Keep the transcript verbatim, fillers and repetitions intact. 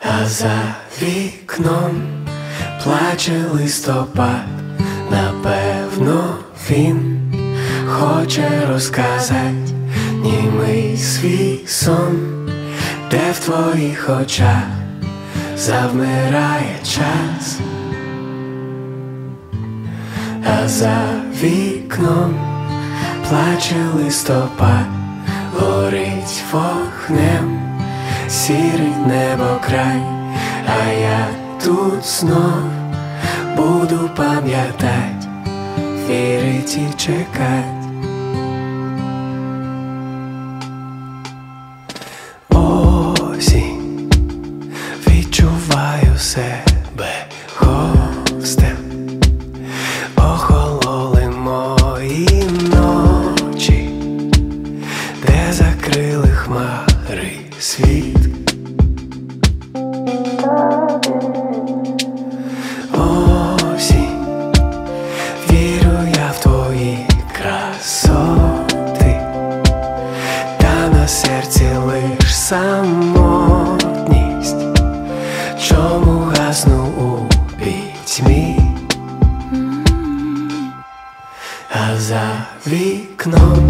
А за вікном плаче листопад, напевно, він хоче розказать німий свій сон, де в твоїх очах завмирає час. А за вікном плаче листопад, горить вогнем сірий небокрай, а я тут знов буду пам'ятать, вірить і чекать. Осінь, відчуваю себе гостем, охололи мої ночі, де закрили хмари світ. Осінь, вірю я в твої красоти, та на серці лиш самотність, чому гасну у пітьмі. А за вікном